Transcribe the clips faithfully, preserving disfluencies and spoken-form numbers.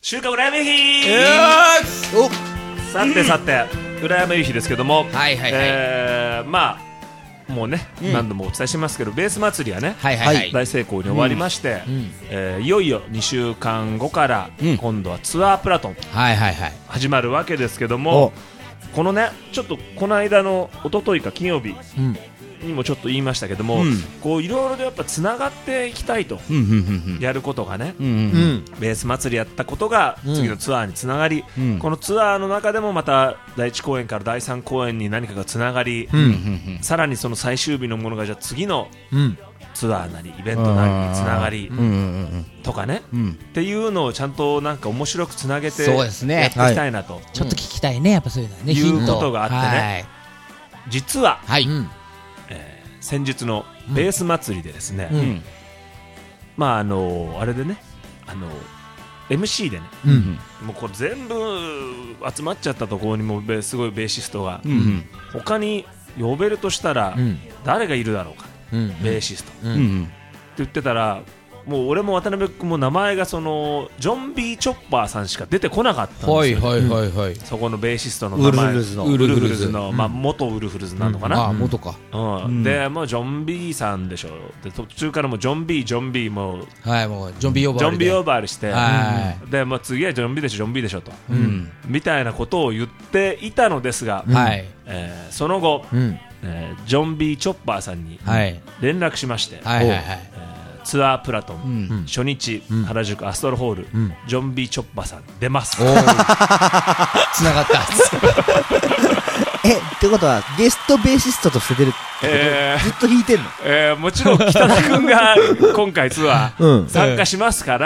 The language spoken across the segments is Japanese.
週刊浦山由紀、 おさてさて浦山由紀ですけども、 はいはいはい、 えー、まあもうね、 うん、 何度もお伝えしてますけどベース祭りはね、 はいはいはい、 大成功に終わりまして、うんえー、いよいよにしゅうかんごから今度はツアープラトン、はいはいはい、始まるわけですけども、このねちょっとこの間の一昨日か金曜日、うんにもちょっと言いましたけども、うん、こういろいろとやっぱつながっていきたいと、うん、やることがね、うんうん、ベース祭りやったことが次のツアーにつながり、うん、このツアーの中でもまただいいち公演からだいさん公演に何かがつながり、うん、さらにその最終日のものがじゃあ次のツアーなりイベントなりにつながりとかね、うん、っていうのをちゃんとなんか面白くつなげてやっていきたいなと、 はい、ちょっと聞きたいねやっぱそういうのはね、 いうことがあってね、はい、実は、はいうんえー、先日のベース祭りでですね、うんうん、まああのあれでねあの エムシー でね、うん、もうこれ全部集まっちゃったところにもすごいベーシストが、うん、他に呼べるとしたら誰がいるだろうか、うん、ベーシスト、うん、って言ってたらもう俺も渡辺君も名前がそのジョン・ビー・チョッパーさんしか出てこなかったんですよ、はいはいはいはい、そこのベーシストの名前ウルフルズのウルフルズの、まあ、元ウルフルズなのかな、うん、あ元か、うんうん、でもうジョン・ビーさんでしょで途中からもジョン・ビージョン・ビーもはいもうジョン・ビーオーバージョン・ビーオーバーして、はい、でもう次はジョン・ビーでしょジョン・ビーでしょと、うん、みたいなことを言っていたのですが、うんえー、その後、うんえー、ジョン・ビー・チョッパーさんに連絡しまして、はいはいはいはいツアープラトン、うん、初日、うん、原宿アストロホール、うん、ジョン・ビー・チョッパーさん出ます。つながったえってことはゲストベーシストとして出るってこと、えー、ずっと弾いてんの、 えー、もちろん北田君が今回ツアー参加しますから、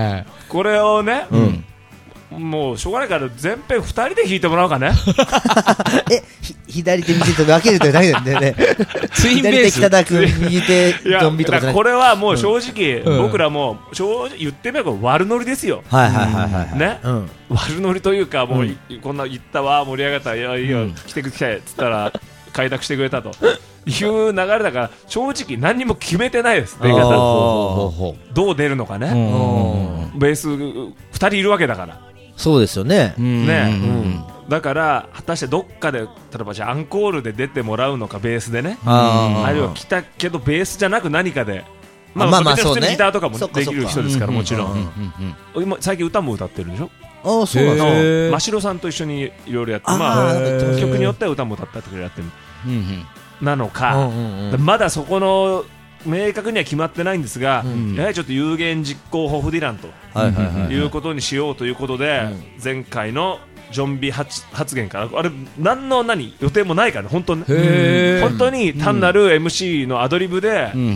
うん、これをね、うんもうしょうがないから全編ふたりで弾いてもらおうかねえ左手右手と分けるとダメなんだよねツインベース左手北田君右手ゾンビとかじゃないこれはもう正直、うん、僕らも正直言ってみれば悪ノリですよはいはいはいはい、ねうん、悪ノリというかもう、うん、こんな言ったわ盛り上がったいやいや、うん、来てくれっつったら開拓してくれたという流れだから正直何にも決めてないです出方どう出るのかねベースふたりいるわけだからそうですよね。 ね、うん、だから果たしてどっかで例えばじゃあアンコールで出てもらうのかベースでね、あ, あるいは来たけどベースじゃなく何かで、まあ、まあまあそうね。普通にギターとかもできる人ですからもちろん。今最近歌も歌ってるんでしょ。ああそうなの。真城さんと一緒にいろいろやって、まあ曲によっては歌も歌ったってくれやってる、うんうん、なのか、うんうんうん、まだそこの明確には決まってないんですが、うん、やはりちょっと有言実行ホフディランということにしようということで、うん、前回のジョンビ発, 発言からあれ何の何予定もないからね本当に、ね、本当に単なる エムシー のアドリブで、うん、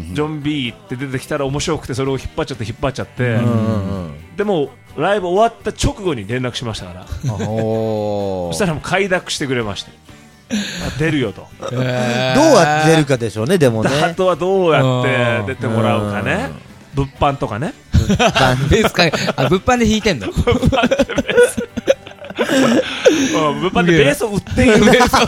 ジョンビーって出てきたら面白くてそれを引っ張っちゃって引っ張っちゃって、うん、でもライブ終わった直後に連絡しましたからそしたらもう快諾してくれました出るよと、えー、 どうやって出るかでしょうねでもねあとはどうやって出てもらうかね物販とかね物販ですかあ物販で弾いてんだ物販でベース物販でベースを売っている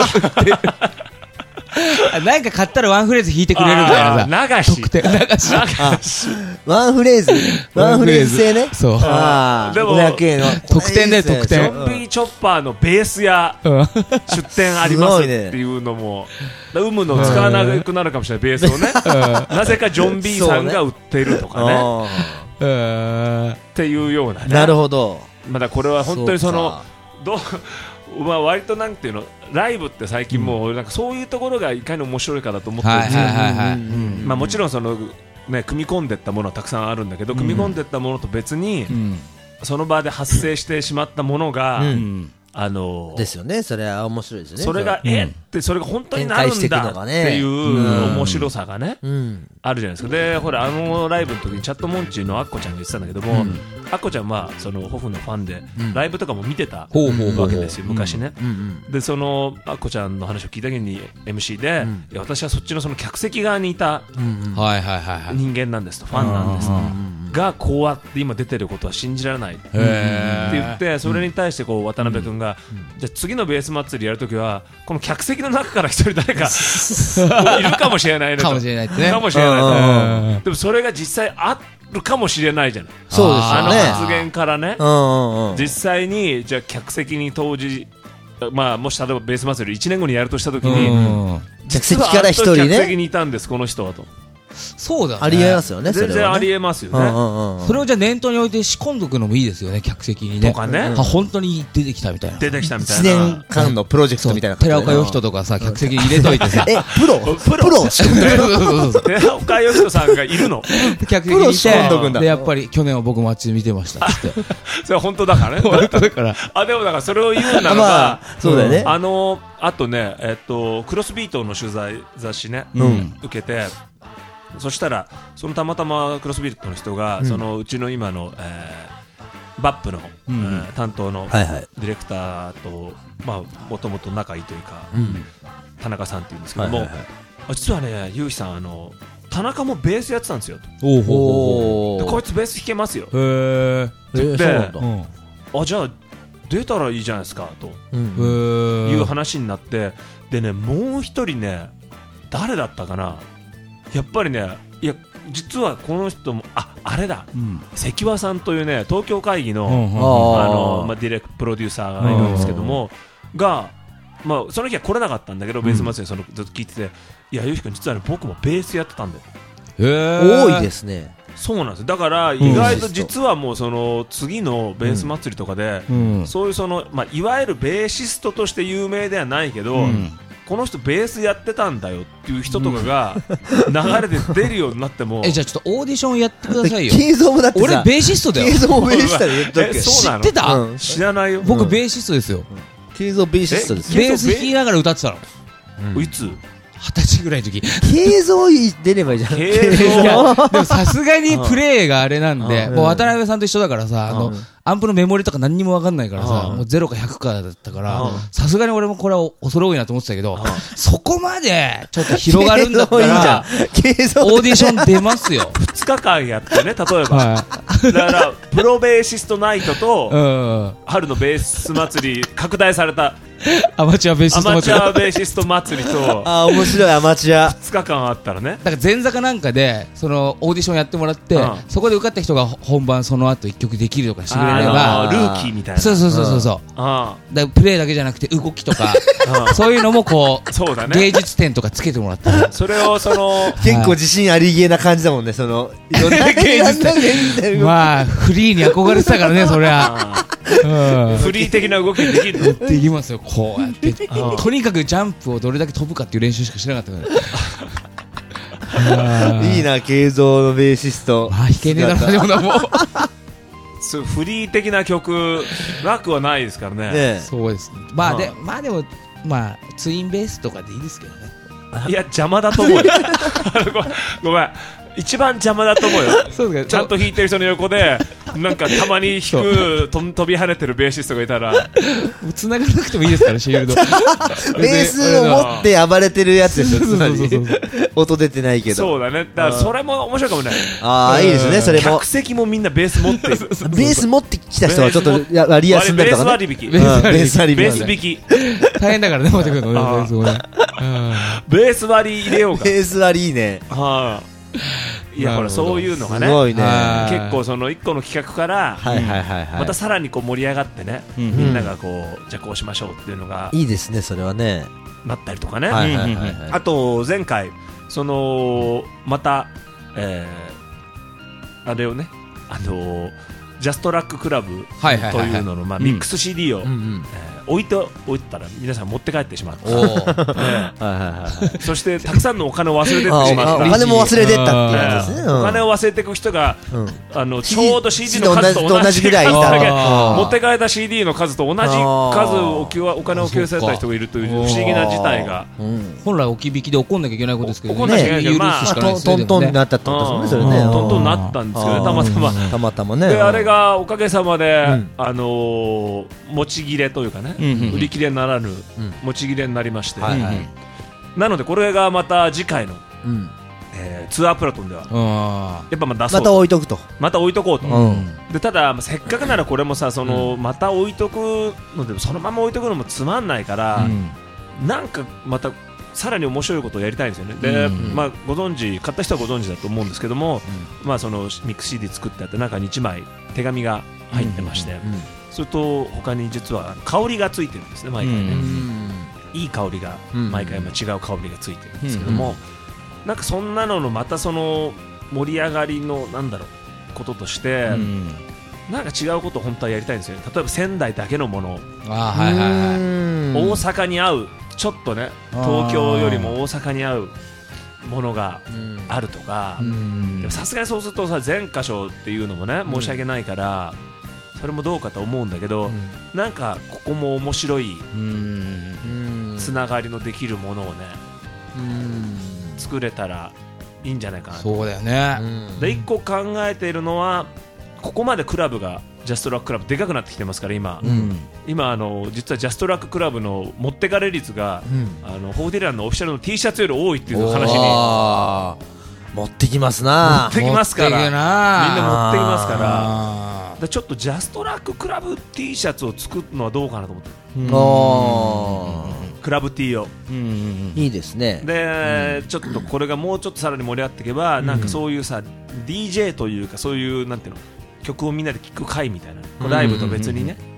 なんか買ったらワンフレーズ弾いてくれるみたいなさ流し流しワンフレーズワンフレーズ制ねそうあでもごひゃくえんの特典で特典ジョンビーチョッパーのベースや出店ありますっていうのも有無の使わなくなるかもしれないベースをねなぜかジョンビーさんが売ってるとかねっていうようなねなるほどまだこれは本当にそのどうまあ、割となんていうのライブって最近もうなんかそういうところがいかに面白いかだと思ってるんですよ、まあ、もちろんその、ね、組み込んでいったものはたくさんあるんだけど、うん、組み込んでいったものと別に、うん、その場で発生してしまったものが、うんあのー、 ですよねそれは面白いですねそれが、うん、えってそれが本当になるんだっていう面白さがね、うん、あるじゃないですかでほらあのライブの時にチャットモンチーのアッコちゃんが言ってたんだけども、うん、アッコちゃんはそのホフのファンで、うん、ライブとかも見てたわけですよ昔ね、うんうん、でそのアッコちゃんの話を聞いた時に エムシー で、うん、いや私はそっちのその客席側にいた人間なんですとファンなんですがこうやって今出てることは信じられないって言ってそれに対してこう渡辺君が、うん、じゃあ次のベース祭りやるときはこの客席の中から一人誰かいるかもしれないねとかもしれないってねかもしれないとでもそれが実際あっるかもしれないじゃない。 そうですよね。 あの発言からね、 うんうんうん、 実際にじゃあ客席に当時、まあ、もし例えばベース祭りいちねんごにやるとしたときに、うん、 客席から一人ね、 客席にいたんですこの人はと。 そうだね、 ありえますよね。 全然ありえますよね。 うんうんうん、 それをじゃあ念頭に置いて仕込んどくのもいいですよね、客席にね。 とかね、 あ本当に出てきたみたいな、 出てきたみたいな、 いちねんかんのプロジェクトみたいな、 寺岡義人とかさ、客席に入れといてさ、 えプロプロ仕込んどく寺岡義人さんがいるの客席にいて、でやっぱり去年は僕もあっちで見てましたって。 それは本当だからね。 本当だから。 あでもだからそれを言うならば、 まあ、そうだよね。 あのあとね、えっとクロスビートの取材雑誌ね、うん、受けて。そしたらそのたまたまクロスビートの人が、うん、そのうちの今の、えー、バップの、うんえー、担当のディレクターともともと仲いいというか、うん、田中さんっていうんですけども、はいはいはい、実はねゆうひさんあの田中もベースやってたんですよと。おおでこいつベース弾けますよ。へーで、えーうん、あじゃあ出たらいいじゃないですかと、うん、いう話になって、でねもう一人ね誰だったかな、やっぱりね、いや実はこの人もああれだ、うん、関和さんというね東京会議の、うん、あのまあ、ディレクプロデューサーがいるんですけども、うん、が、まあ、その日は来れなかったんだけど、うん、ベース祭りそのずっと聞いてて、いやゆうひくん実は、ね、僕もベースやってたんだよ。 へー多いですね。 そうなんです。だから意外と実はもうその次のベース祭りとかで、うん、そういうその、まあ、いわゆるベーシストとして有名ではないけど、うんこの人ベースやってたんだよっていう人とかが流れで出るようになってもえじゃあちょっとオーディションやってくださいよ。 ケイゾーもだってさ俺ベーシストだよ。 ケイゾーもベーシストで言っとくけど知ってた、 うん、知らないよ。 僕ベーシストですよ。 ケイゾーベーシストですよ。 ベース弾きながら歌ってたの、 うん、いつ二十歳ぐらいの時。 ケイゾー出ればいいじゃん。 ケイゾーでもさすがにプレイがあれなんで、もう渡辺さんと一緒だからさ、あのアンプのメモリとか何にも分かんないからさ、もうゼロかひゃくかだったからさすがに俺もこれは恐れ多いなと思ってたけど、そこまでちょっと広がるんだったらオーディション出ますよ。 ふつかかんやってね、例えば、はい、だからプロベーシストナイトと、うん、春のベース祭り拡大されたアマチュアベーシスト祭り、 アマチュアベーシスト祭りとあ面白いアマチュアふつかかんあったらね、 だから前座かなんかでそのオーディションやってもらって、うん、そこで受かった人が本番その後一曲できるとかしてくれればルーキーみたいな、 そうそうそうそうそう、うん、だからプレーだけじゃなくて動きとか、うん、そういうのもこうそうだね、 芸術点とかつけてもらったらそれをその結構自信ありげな感じだもんね、そのいろんな芸術点まあフリーに憧れてたからねそりゃうん、フリー的な動きできるのできますよ、こうやってとにかくジャンプをどれだけ飛ぶかっていう練習しかしなかったからいいな、ケイゾーのベーシスト。 まあ弾けねえだろでもなもうそうフリー的な曲なくはないですからね。 ねそうですね。まあで、まあでもまあツインベースとかでいいですけどね。 いや邪魔だと思うよごめん一番邪魔だと思うよ。そうですか。ちゃんと弾いてる人の横でなんかたまに弾くと飛び跳ねてるベーシストがいたら繋がなくてもいいですからシールドベースを持って暴れてるやつですよ。つまり音出てないけど。 そうだね。だからそれも面白いかもね。 ああいいですね。それも客席もみんなベース持ってる。ベース持ってきた人はちょっと割安になるとかね。 ベース割引。ベース割引。ベース引き。 大変だからね持ってくるのね。 ベース割入れようか。 ベース割いいね。 はあ。いやほらそういうのがね、ね結構そのいっこの企画からまたさらにこう盛り上がってね、うん、みんながこうじゃあこうしましょうっていうのがいいですね。それはねなったりとかね。あと前回そのまた、えー、あれをねあのジャストラッククラブというののまあミックス シーディー を、うんうんえー置いておいたら皆さん持って帰ってしまった、ね、そしてたくさんのお金を忘れてってしまったお金も忘れてったっていうやつですね、うん、 お金を忘れていく人が、うん、あのちょうど シーディー の数と同じぐらいいた持って帰った シーディー の数と同じ数おきお金を給された人がいるという不思議な事態が、うん、 本来置き引きで起こんなきゃいけないことですけどね、 起こんなきゃいけないけど、まあ、 トントンになったってことですもんね。それねトントンになったんですけどね、たまたまたまたまね。 であれがおかげさまで、あの持ち切れというかね、売り切れならぬ持ち切れになりまして、はいはい、なのでこれがまた次回の、うんえー、ツアープラトンではやっぱまあ出そうと、 また置いとくとまた置いとこうと、うん、でただせっかくならこれもさその、うん、また置いとくのでそのまま置いとくのもつまんないから、うん、なんかまたさらに面白いことをやりたいんですよね。で、まあ、ご存知、買った人はご存知だと思うんですけども、まあ、そのミックス シーディー 作ってあって中にいちまい手紙が入ってまして、それと他に実は香りがついてるんですね、毎回ね。いい香りが毎回違う香りがついてるんですけども、なんかそんなののまたその盛り上がりのなんだろうこととして、なんか違うことを本当はやりたいんですよね。例えば仙台だけのもの、 あ、はいはいはい、 大阪に合うちょっとね、東京よりも大阪に合うものがあるとか、さすがにそうするとさ、全箇所っていうのもね申し訳ないから、それもどうかと思うんだけど、なんかここも面白いつながりのできるものをね作れたらいいんじゃないかなと。 そうだよね。 で一個考えているのは、ここまでクラブがジャストラッククラブでかくなってきてますから今、うん、今あの実はジャストラッククラブの持ってかれ率が、うん、あのフォーディランのオフィシャルの T シャツより多いっていう話に持ってきますな。 持ってきますから、みんな持ってきますから、でちょっとジャストラッククラブ T シャツを作るのはどうかなと思って、うん、クラブ T を、 うん、いいですね。 で、うん、ちょっとこれがもうちょっとさらに盛り上がっていけば、うん、なんかそういうさ ディージェー というか、そういうなんていうの、曲をみんなで聴く会みたいな、ライブと別にね、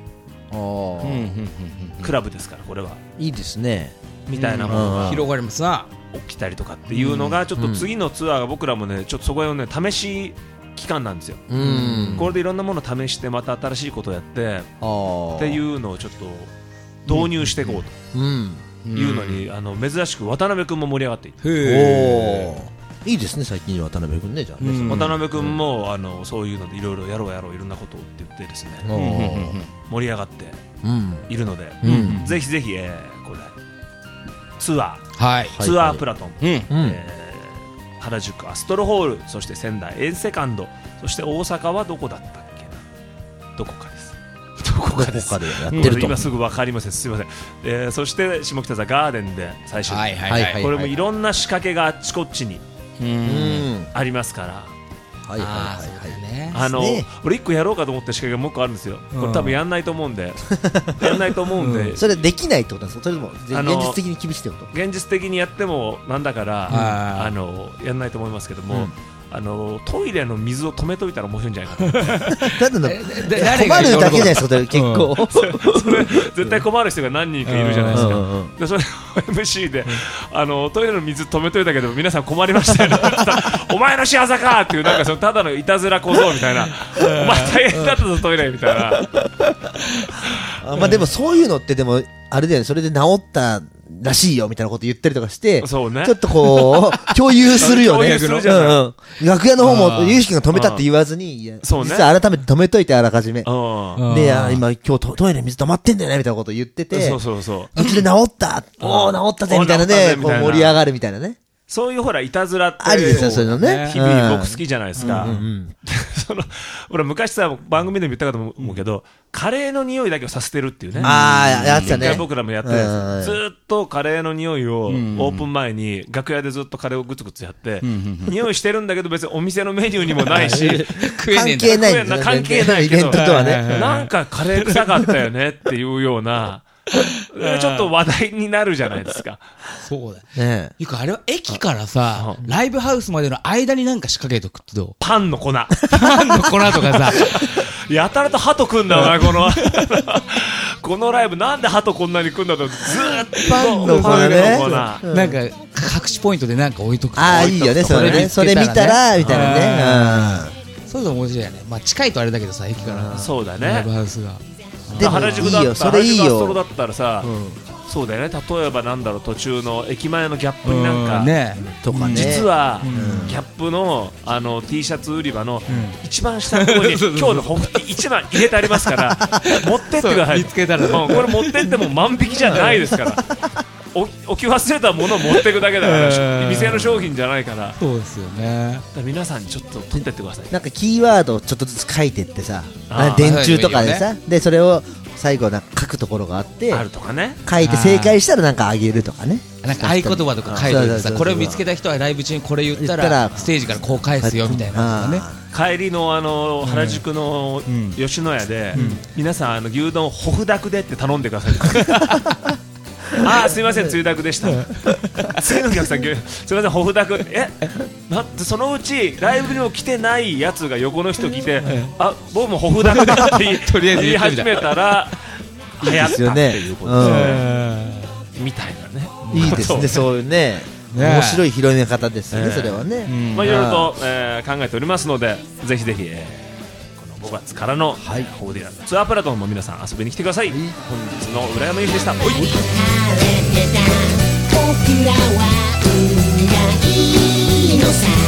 クラブですからこれはいいですねみたいなものが広がりますな、 起きたりとかっていうのが、ちょっと次のツアーが僕らもねちょっとそこへね試し期間なんですよ。これでいろんなものを試してまた新しいことをやってっていうのをちょっと導入していこうというのに、あの珍しく渡辺君も盛り上がっていて、 へー、いいですね。最近渡辺君ね、じゃあね、うん、 渡辺君も、うん、あのそういうのでいろいろやろうやろういろんなことをって言ってですね、盛り上がっているので、うん、ぜひぜひ、えー、これツアー、はい、ツアープラトン、はい、えー、原宿アストロホール、そして仙台エンセカンド、そして大阪はどこだったっけな、どこかです。どこかです。 どこかでやってると、 今すぐ分かりません、すみません。えー、そして下北沢ガーデンで最終日、はいはいはいはい、これもいろんな仕掛けがあっちこっちにありますから、 はいはいはいはい、 あのね、俺いっこやろうかと思った仕掛けがもういっこあるんですよ。これ多分やんないと思うんで、やんないと思うんで、 うん、それできないってことなんですか。それでも現実的に厳しいってこと。 現実的にやってもなんだから、あのやんないと思いますけども、うん、あのトイレの水を止めといたら面白いんじゃないかな。 困るだけじゃないですか、結構、うん、 それそれ絶対困る人が何人かいるじゃないですか、うんうん、でそれを エムシー で、あのトイレの水止めといたけど皆さん困りましたよねお前の仕業かっていう、なんかそのただのいたずら小僧みたいなお前大変だったぞトイレみたいなあ、まあ、でもそういうのってでもあれだよね、それで治ったらしいよみたいなこと言ったりとかして、そうね、ちょっとこう共有するよね。うんうん、楽屋の方もゆうしきが止めたって言わずに、いや、そうね、実は改めて止めといてあらかじめ。で、今今日トイレ水止まってんだよねみたいなこと言ってて、そうそうそう。うちで治った、おー治ったぜみたいなね、こう盛り上がるみたいなね。 そういうほらいたずらってありですよ、そういうのね。 日々僕好きじゃないですか。その俺昔さ番組でも言ったかと思うけど、カレーの匂いだけをさせてるっていうね。 ああ、やってたね。一回僕らもやってるやつ。ずっとカレーの匂いをオープン前に楽屋でずっとカレーをグツグツやって、匂いしてるんだけど別にお店のメニューにもないし関係ない関係ないけど、なんかカレー臭かったよねっていうような。ちょっと話題になるじゃないですか。 そうだね。いうかあれは駅からさ、ライブハウスまでの間になんか仕掛けとくってどう？ パンの粉。 パンの粉とかさ。 やたらと鳩くんだよな、この。このライブなんで鳩こんなに来んだとずーっとパンの粉ね。 なんか隠しポイントでなんか置いとく。 ああ、いいよね、それね。それ見たら、みたいなね。 そういうの面白いよね。まあ近いとあれだけどさ、駅から。 そうだね。 ライブハウスが。 でも原宿だったそれいいよ。 原宿アストロだったらさ、うん、そうだよね。例えばなんだろう、途中の駅前のギャップになんか、 ね、 とかね、 実は、うん、ギャップのあの T シャツ売り場の一番下のところに、うん、今日のホフティ一番入れてありますから持ってってください。 見つけたら、ね、 うん、これ持ってっても万引きじゃないですから置き忘れたものを持っていくだけだから、えー、店の商品じゃないから。 そうですよね。 皆さんちょっと取ってってください。 なんかキーワードをちょっとずつ書いてってさ、電柱とかでさ、でそれを最後なんか書くところがあってあるとかね、 書いて正解したらなんかあげるとかね、 なんか合言葉とか書いておいてさ、これを見つけた人はライブ中にこれ言ったらステージからこう返すよみたいなね。 帰りのあの原宿の吉野家で皆さんあの牛丼ホフダクでって頼んでください。 ああすいません梅雨だくでした次のお客さんすいませんホフダクえなそのうちライブにも来てないやつが横の人来てあ僕もホフダクだって言い始めたら流行ったっていうことで、みたいなねいいですねそういうね面白い広め方ですねそれはねまあいろいろとえ考えておりますのでぜひぜひこのごがつからのホーディランドツアープラトンも皆さん遊びに来てください。本日の浦山由紀でした。僕らは運がいいのさ